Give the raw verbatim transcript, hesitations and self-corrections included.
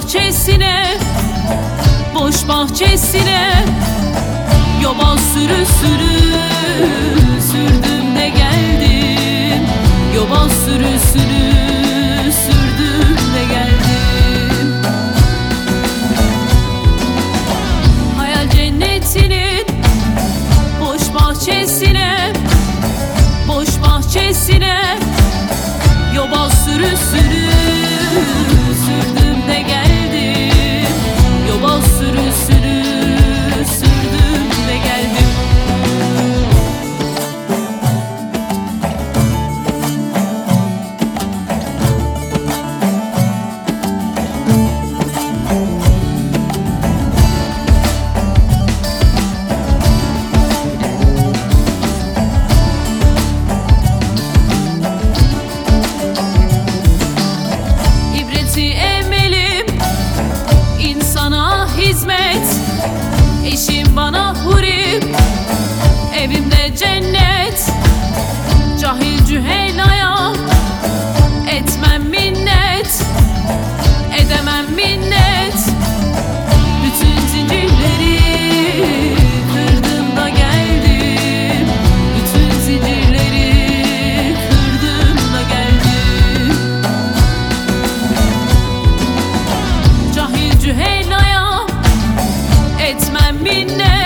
bahçesine, boş bahçesine yobaz sürü sürü sürdüm de geldim. Yobaz sürü sürü sürdüm de geldim. Hayal cennetinin boş bahçesine, boş bahçesine yobaz sürü sürü sürdüm de geldim. Yobaz sürü sürü sürdüm de geldim. Eşim bana hurim, evimde cennet. Cahil cühelaya etmem minnet, edemem minnet. Bütün zincirleri kırdım da geldim. Bütün zincirleri kırdım da geldim. Cahil cühelaya etmem minnet.